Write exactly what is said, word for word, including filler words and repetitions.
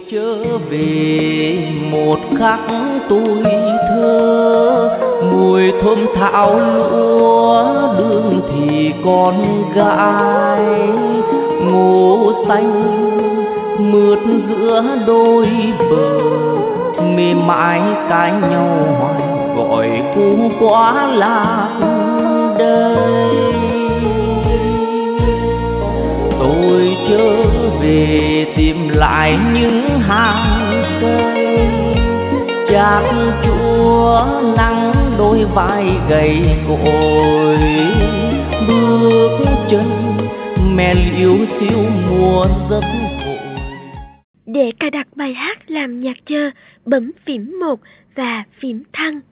trở về một khắc tuổi thơ, mùi thơm thảo lúa đường thì con gái, ngô xanh mượt giữa đôi bờ, mềm mại cãi nhau hoài gọi cú quá lạc đây. Tôi trở về tìm lại những hàng cây, chát chúa nắng đôi vai gầy cội, bước chân mẹ liễu xiêu mùa giấc vội. Để cài đặt bài hát làm nhạc chờ, bấm phím một và phím thăng.